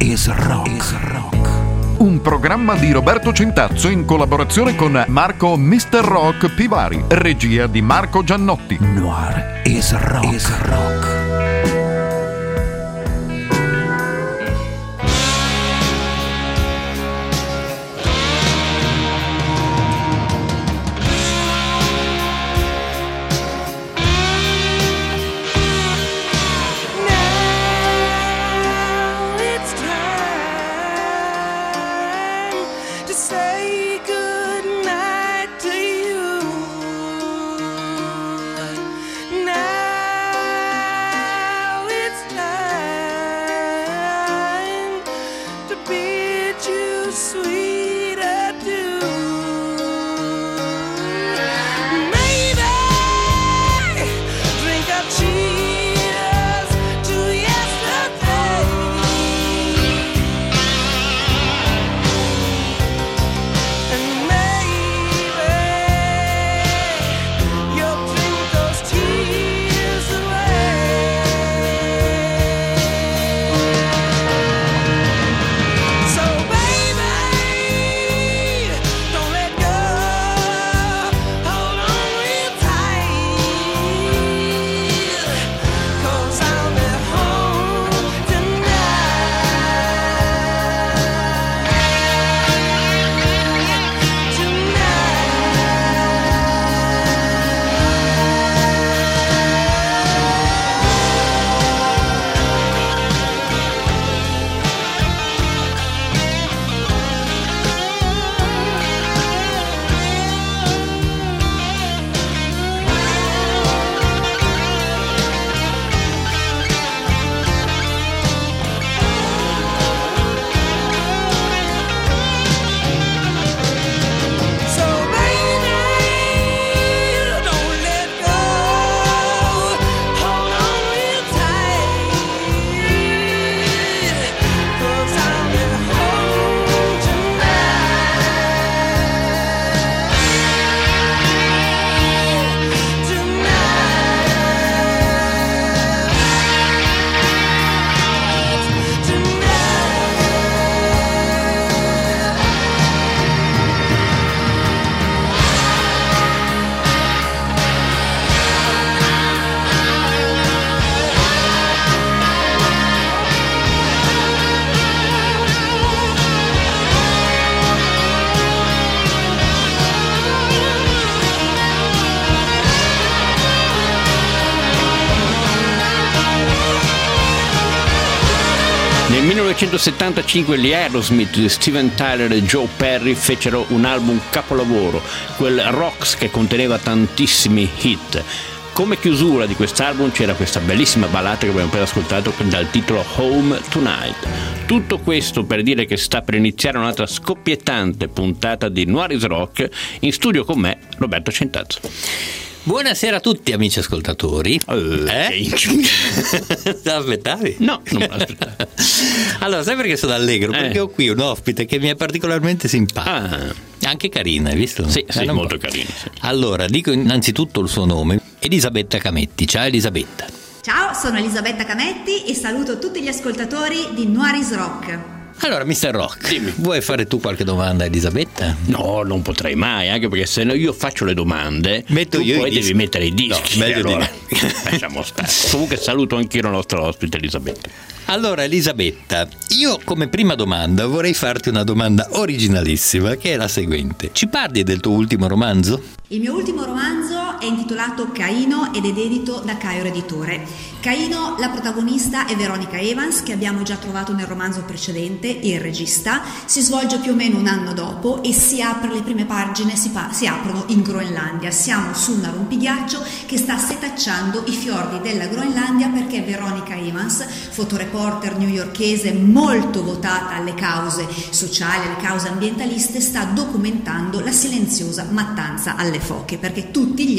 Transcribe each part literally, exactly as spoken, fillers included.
is rock. Is rock. Un programma di Roberto Centazzo in collaborazione con Marco mister Rock Pivari, regia di Marco Giannotti. Noir is rock. Is rock. Nel millenovecentosettantacinque gli Aerosmith di Steven Tyler e Joe Perry fecero un album capolavoro, quel Rocks, che conteneva tantissimi hit. Come chiusura di quest'album c'era questa bellissima ballata che abbiamo appena ascoltato dal titolo Home Tonight. Tutto questo per dire che sta per iniziare un'altra scoppiettante puntata di Noir is Rock. In studio con me Roberto Centazzo. Buonasera a tutti amici ascoltatori. Uh, eh? Te l'aspettavi? No, non me l'aspettavo. Allora, sai perché sono allegro? Eh. Perché ho qui un ospite che mi è particolarmente simpatico. Ah. Anche carina, hai visto? Sì, sì, eh, molto carina. Sì. Allora, dico innanzitutto il suo nome, Elisabetta Cametti. Ciao Elisabetta. Ciao, sono Elisabetta Cametti e saluto tutti gli ascoltatori di Noir is Rock. Allora, mister Rock, Dimmi. vuoi fare tu qualche domanda a Elisabetta? No, non potrei mai, anche perché se no io faccio le domande, Metto tu io poi i devi dischi. mettere i dischi. No, meglio di allora, me. lasciamo stare. Comunque saluto anch'io la nostra ospite Elisabetta. Allora Elisabetta, io come prima domanda vorrei farti una domanda originalissima, che è la seguente. Ci parli del tuo ultimo romanzo? Il mio ultimo romanzo è intitolato Caino ed è dedito da Caio Editore. Caino, la protagonista è Veronica Evans, che abbiamo già trovato nel romanzo precedente, Il regista. Si svolge più o meno un anno dopo e si apre, le prime pagine si, pa- si aprono in Groenlandia. Siamo su una rompighiaccio che sta setacciando i fiordi della Groenlandia, perché Veronica Evans, fotoreporter newyorkese molto votata alle cause sociali, alle cause ambientaliste, sta documentando la silenziosa mattanza alle foche, perché tutti gli anni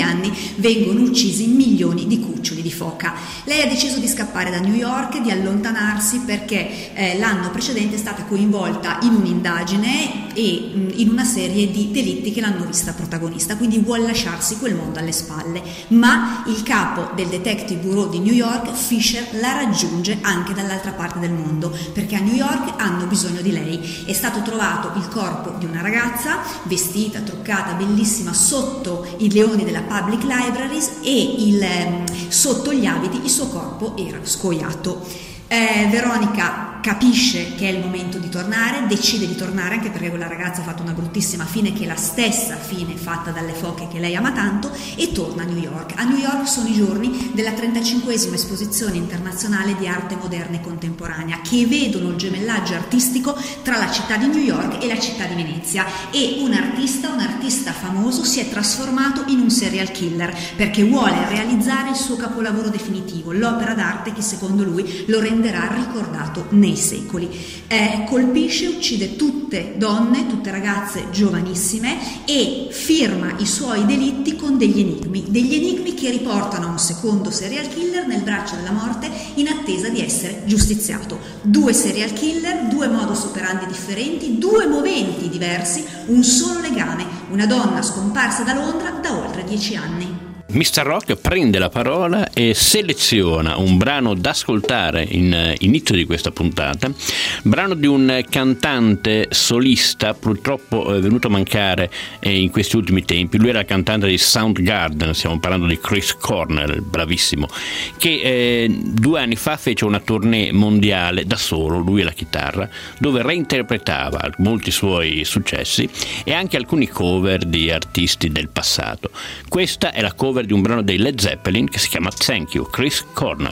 anni vengono uccisi milioni di cuccioli di foca. Lei ha deciso di scappare da New York, di allontanarsi perché eh, l'anno precedente è stata coinvolta in un'indagine e mh, in una serie di delitti che l'hanno vista protagonista, quindi vuole lasciarsi quel mondo alle spalle. Ma il capo del Detective Bureau di New York, Fisher, la raggiunge anche dall'altra parte del mondo, perché a New York hanno bisogno di lei. È stato trovato il corpo di una ragazza vestita, truccata, bellissima, sotto i leoni della Public Libraries e il, ehm, sotto gli abiti il suo corpo era scoiato. Eh, Veronica capisce che è il momento di tornare, decide di tornare anche perché quella ragazza ha fatto una bruttissima fine, che è la stessa fine fatta dalle foche che lei ama tanto, e torna a New York. A New York sono i giorni della trentacinquesima esposizione internazionale di arte moderna e contemporanea, che vedono il gemellaggio artistico tra la città di New York e la città di Venezia, e un artista, un artista famoso si è trasformato in un serial killer perché vuole realizzare il suo capolavoro definitivo, l'opera d'arte che secondo lui lo renderà ricordato nei secoli. Eh, colpisce, uccide tutte donne, tutte ragazze giovanissime e firma i suoi delitti con degli enigmi, degli enigmi che riportano a un secondo serial killer nel braccio della morte in attesa di essere giustiziato. Due serial killer, due modus operandi differenti, due moventi diversi, un solo legame, una donna scomparsa da Londra da oltre dieci anni. mister Rock prende la parola e seleziona un brano da ascoltare in inizio di questa puntata, brano di un cantante solista purtroppo è venuto a mancare in questi ultimi tempi. Lui era il cantante di Soundgarden, stiamo parlando di Chris Cornell, bravissimo, che eh, due anni fa fece una tournée mondiale da solo, lui e la chitarra, dove reinterpretava molti suoi successi e anche alcuni cover di artisti del passato. Questa è la cover di un brano dei Led Zeppelin che si chiama Thank You, Chris Cornell.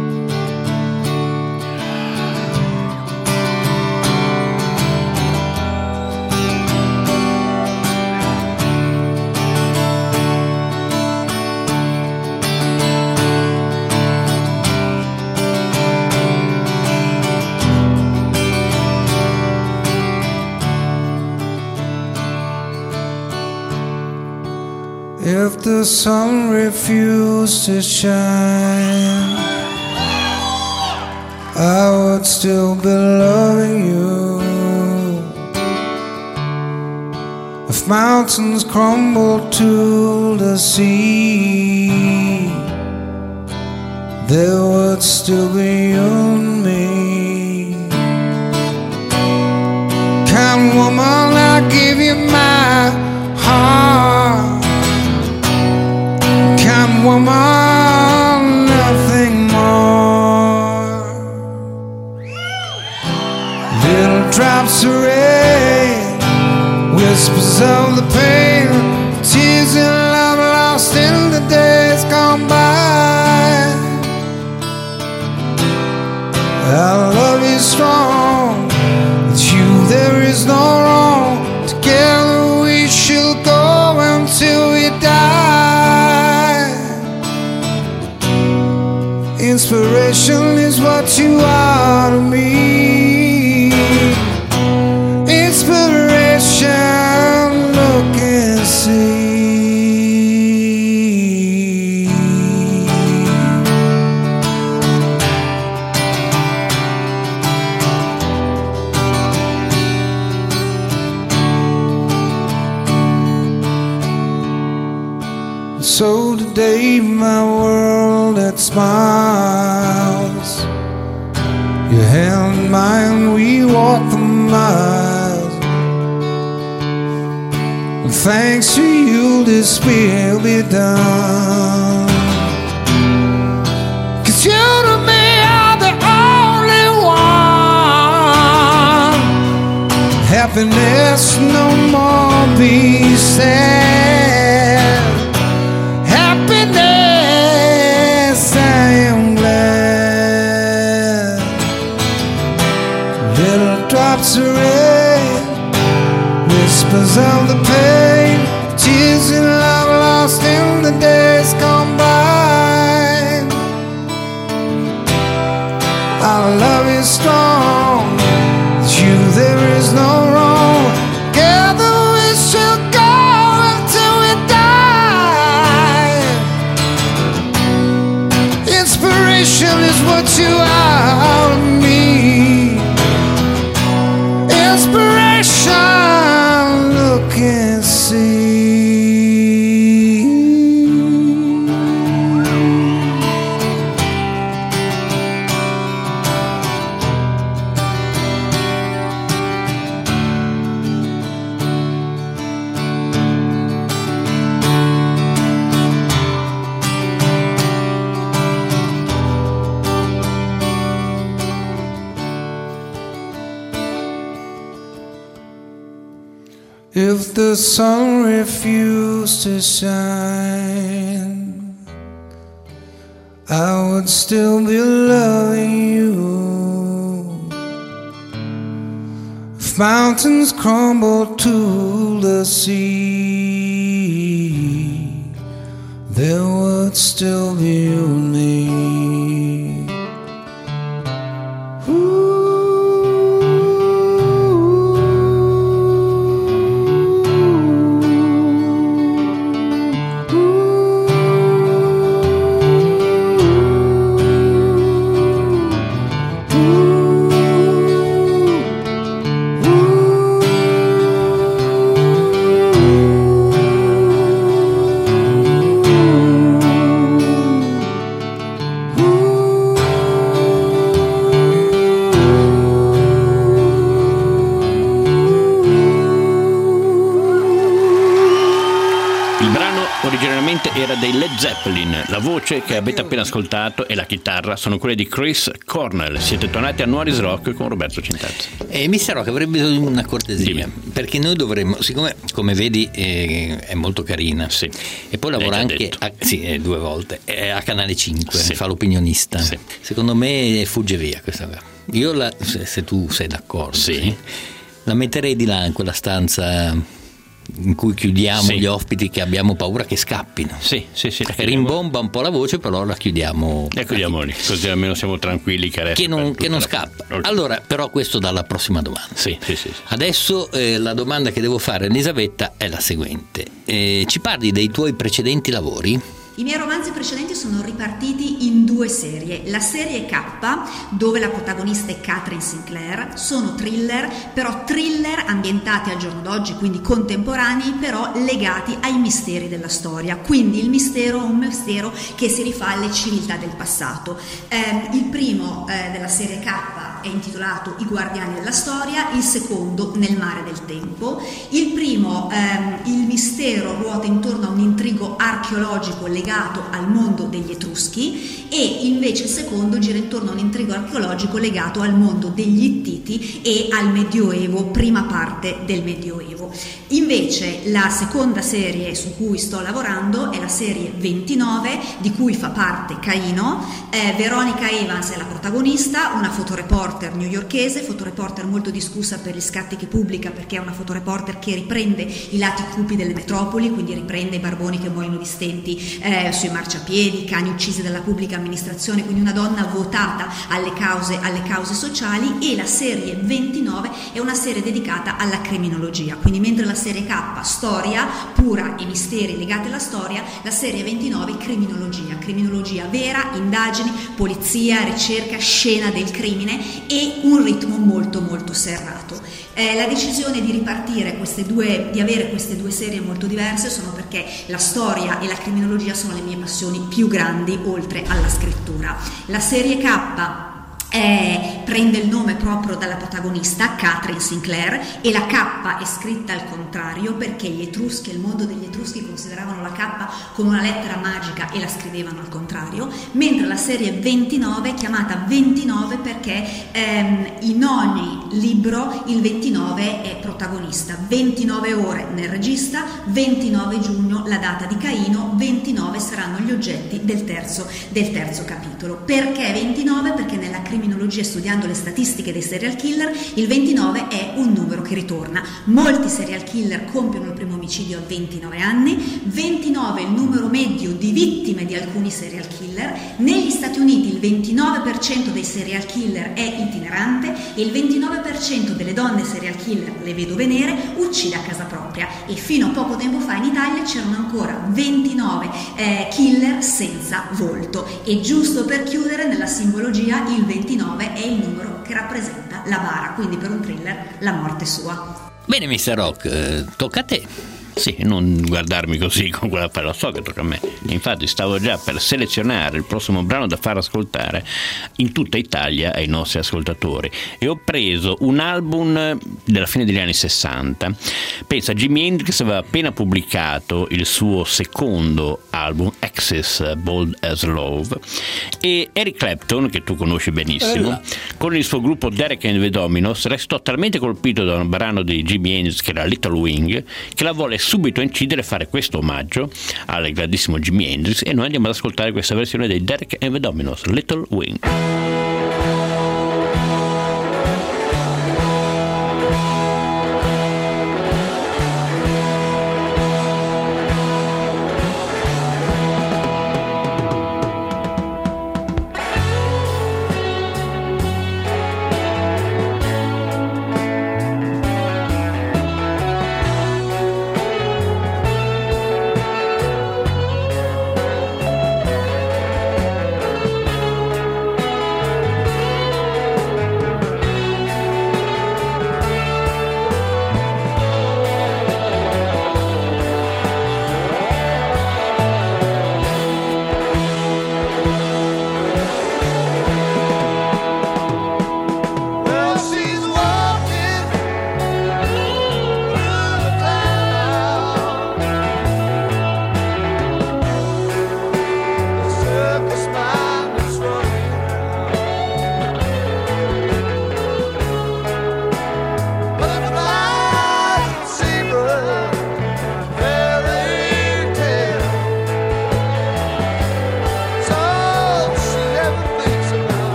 If the sun refused to shine, I would still be loving you. If mountains crumbled to the sea, there would still be you and me. Kind woman, I give you my heart. Kind woman, nothing more. Little drops of rain, whispers of the pain, tears in love lost in the days gone by. I love you strong, with you there is no wrong. Together we shall go until we die. Inspiration is what you are to me. Inspiration, look and see. So today my world it smiles. Your hand in mine, we walk the miles. And thanks to you this will be done. 'Cause you to me are the only one. Happiness no more be sad. Happiness, I am glad. Little drops of rain, whispers of the pain, tears in love lost in the days gone by. Our love is strong, with you there is no wrong. Together we shall go until the sun refused to shine, I would still be loving you. If mountains crumble to the sea, there would still be you and me. Era dei Led Zeppelin. La voce che avete appena ascoltato e la chitarra sono quelle di Chris Cornell. Siete tornati a Noise Rock con Roberto Cintazzi. E mister Rock, avrei bisogno di una cortesia. Dimmi. Perché noi dovremmo, siccome come vedi eh, è molto carina, sì, e poi lavora anche a, sì, eh, due volte eh, a Canale cinque, sì, fa l'opinionista, sì. Secondo me fugge via questa. Io la, se, se tu sei d'accordo, sì. Sì, la metterei di là in quella stanza in cui chiudiamo, sì, gli ospiti, che abbiamo paura che scappino. Sì, sì, sì. Rimbomba un po' la voce, però la chiudiamo. E chiudiamo lì, così almeno siamo tranquilli che, che non, che non scappa. Okay. Allora, però questo dalla prossima domanda. Sì, sì, sì, sì. Adesso eh, la domanda che devo fare a Elisabetta è la seguente. Eh, ci parli dei tuoi precedenti lavori? I miei romanzi precedenti sono ripartiti in due serie. La serie K, dove la protagonista è Catherine Sinclair, sono thriller, però thriller ambientati al giorno d'oggi, quindi contemporanei, però legati ai misteri della storia. Quindi il mistero è un mistero che si rifà alle civiltà del passato. Eh, il primo eh, della serie K è intitolato I guardiani della storia, il secondo Nel mare del tempo. Il primo, ehm, il mistero ruota intorno a un intrigo archeologico legato al mondo degli Etruschi, e invece il secondo gira intorno a un intrigo archeologico legato al mondo degli Ittiti e al Medioevo, prima parte del Medioevo. Invece la seconda serie su cui sto lavorando è la serie ventinove, di cui fa parte Caino. eh, Veronica Evans è la protagonista, una fotoreporter newyorkese, fotoreporter molto discussa per gli scatti che pubblica, perché è una fotoreporter che riprende i lati cupi delle metropoli, quindi riprende i barboni che muoiono di stenti eh, sui marciapiedi, i cani uccisi dalla pubblica amministrazione, quindi una donna votata alle cause, alle cause sociali. E la serie ventinove è una serie dedicata alla criminologia, quindi mentre la serie K storia pura e misteri legati alla storia, la serie ventinove criminologia, criminologia vera, indagini, polizia, ricerca, scena del crimine, e un ritmo molto molto serrato. Eh, la decisione di ripartire queste due, di avere queste due serie molto diverse, sono perché la storia e la criminologia sono le mie passioni più grandi, oltre alla scrittura. La serie K Eh, prende il nome proprio dalla protagonista Catherine Sinclair, e la K è scritta al contrario, perché gli Etruschi, il mondo degli Etruschi, consideravano la K come una lettera magica e la scrivevano al contrario, mentre la serie ventinove è chiamata ventinove perché ehm, in ogni libro il ventinove è protagonista. ventinove ore nel regista, ventinove giugno la data di Caino, ventinove saranno gli oggetti del terzo, del terzo capitolo. Perché ventinove? Perché nella criminologia, studiando le statistiche dei serial killer, il ventinove è un numero che ritorna. Molti serial killer compiono il primo omicidio a ventinove anni, ventinove è il numero medio di vittime di alcuni serial killer. Negli Stati Uniti il ventinove per cento dei serial killer è itinerante, e il ventinove per cento delle donne serial killer, le vedove nere, uccide a casa propria, e fino a poco tempo fa in Italia c'erano ancora ventinove eh, killer senza volto. E giusto per chiudere, nella simbologia il ventinove è il numero che rappresenta la bara, quindi per un thriller la morte sua. Bene mister Rock, eh, tocca a te. Sì, non guardarmi così con quella parola, so che tocca a me. Infatti stavo già per selezionare il prossimo brano da far ascoltare in tutta Italia ai nostri ascoltatori e ho preso un album della fine degli anni sessanta. Pensa, Jimi Hendrix aveva appena pubblicato il suo secondo album, Axis Bold as Love, e Eric Clapton, che tu conosci benissimo, con il suo gruppo Derek and the Dominos, restò talmente colpito da un brano di Jimi Hendrix che era Little Wing, che la volle subito incidere e fare questo omaggio al grandissimo Jimi Hendrix, e noi andiamo ad ascoltare questa versione dei Derek and the Dominos, Little Wing. Little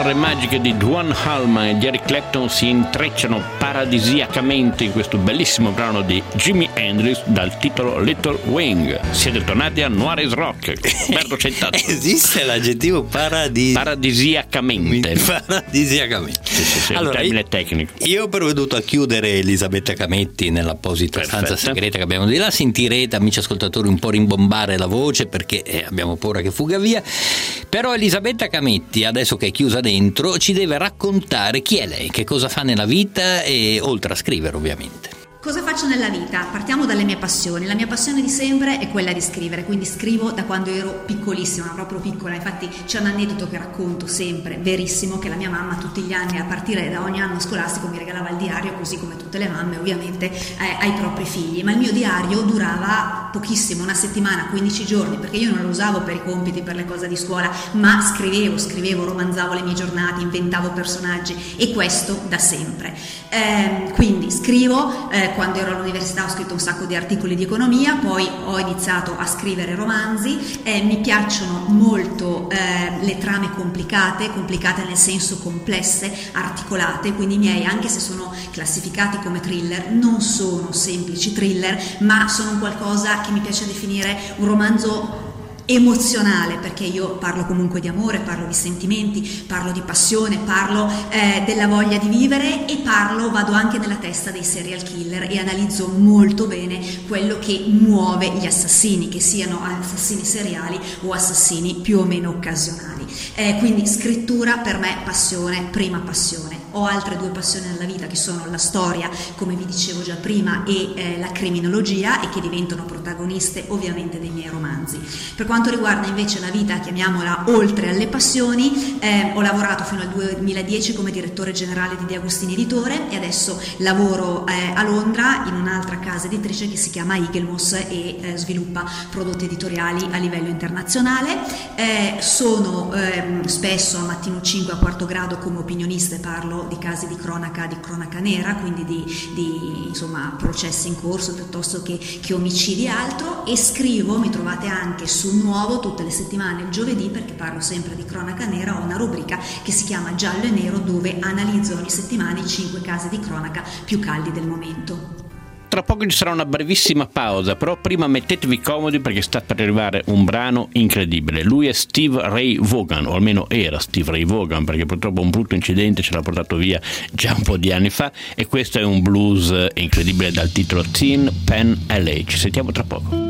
chitarre magiche di Duane Allman e di Eric Clapton si intrecciano paradisiacamente in questo bellissimo brano di Jimi Hendrix dal titolo Little Wing. Siete tornati a Noir is Rock. Roberto Centazzo. Esiste l'aggettivo paradis... paradisiacamente. Paradisiacamente. Sì, sì, sì, allora, un termine io, tecnico. Io ho provveduto a chiudere Elisabetta Cametti nell'apposita Perfetto. stanza segreta che abbiamo di là. Sentirete, amici ascoltatori, un po' rimbombare la voce perché eh, abbiamo paura che fuga via. Però Elisabetta Cametti, adesso che è chiusa dentro, ci deve raccontare chi è lei, che cosa fa nella vita e oltre a scrivere, ovviamente. Cosa faccio nella vita? Partiamo dalle mie passioni. La mia passione di sempre è quella di scrivere, quindi scrivo da quando ero piccolissima, proprio piccola. Infatti c'è un aneddoto che racconto sempre, verissimo, che la mia mamma tutti gli anni, a partire da ogni anno scolastico, mi regalava il diario, così come tutte le mamme ovviamente, eh, ai propri figli. Ma il mio diario durava pochissimo, una settimana, quindici giorni, perché io non lo usavo per i compiti, per le cose di scuola, ma scrivevo, scrivevo, romanzavo le mie giornate, inventavo personaggi, e questo da sempre. Eh, quindi scrivo, eh, quando ero all'università ho scritto un sacco di articoli di economia, poi ho iniziato a scrivere romanzi, eh, mi piacciono molto eh, le trame complicate, complicate nel senso complesse, articolate, quindi i miei, anche se sono classificati come thriller, non sono semplici thriller, ma sono qualcosa che mi piace definire un romanzo emozionale, perché io parlo comunque di amore, parlo di sentimenti, parlo di passione, parlo eh, della voglia di vivere, e parlo, vado anche nella testa dei serial killer e analizzo molto bene quello che muove gli assassini, che siano assassini seriali o assassini più o meno occasionali. Eh, quindi scrittura per me passione, prima passione. Ho altre due passioni nella vita, che sono la storia, come vi dicevo già prima, e eh, la criminologia, e che diventano protagoniste ovviamente dei miei romanzi. Per quanto riguarda invece la vita, chiamiamola oltre alle passioni, eh, ho lavorato fino al duemiladieci come direttore generale di De Agostini Editore, e adesso lavoro eh, a Londra in un'altra casa editrice che si chiama Eaglemoss e eh, sviluppa prodotti editoriali a livello internazionale. Eh, sono ehm, spesso a Mattino cinque a quarto grado come opinionista, e parlo di casi di cronaca, di cronaca nera, quindi di, di insomma processi in corso piuttosto che, che omicidi e altro, e scrivo, mi trovate anche su Nuovo tutte le settimane il giovedì, perché parlo sempre di cronaca nera. Ho una rubrica che si chiama Giallo e Nero, dove analizzo ogni settimana i cinque casi di cronaca più caldi del momento. Tra poco ci sarà una brevissima pausa, però prima mettetevi comodi perché sta per arrivare un brano incredibile. Lui è Steve Ray Vaughan, o almeno era Steve Ray Vaughan, perché purtroppo un brutto incidente ce l'ha portato via già un po' di anni fa, e questo è un blues incredibile dal titolo Tin Pan L A. Ci sentiamo tra poco.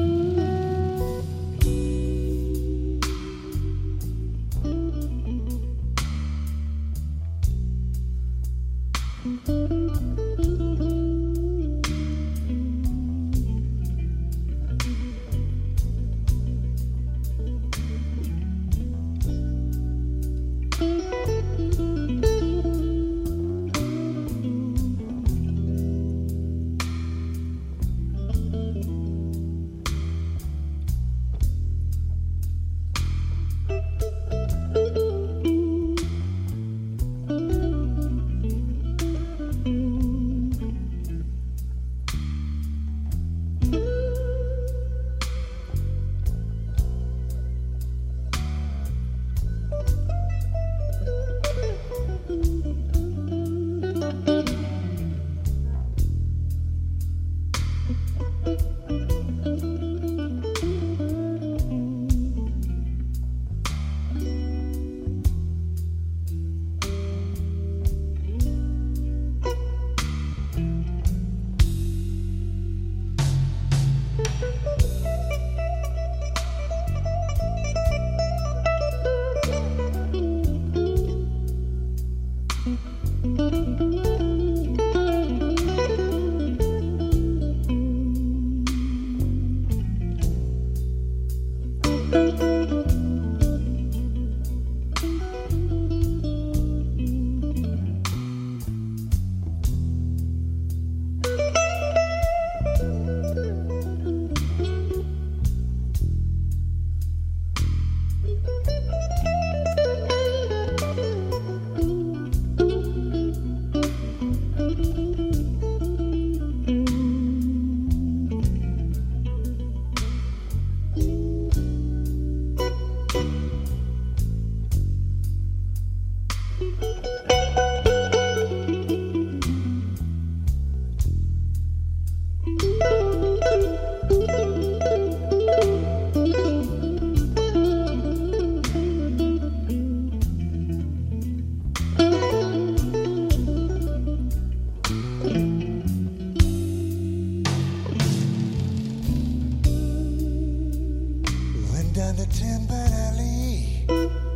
down to Timber Alley,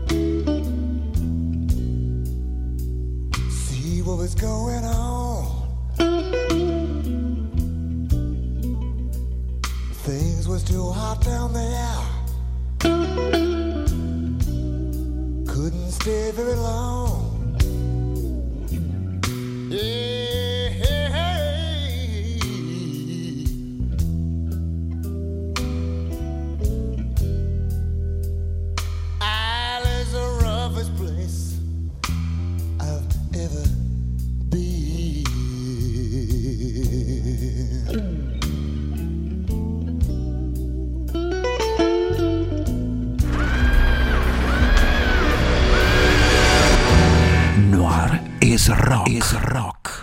see what was going on. Things was too hot down there, couldn't stay very long. Yeah, hey, hey. Isle is the roughest place I've ever been. Noir is rock. Is rock.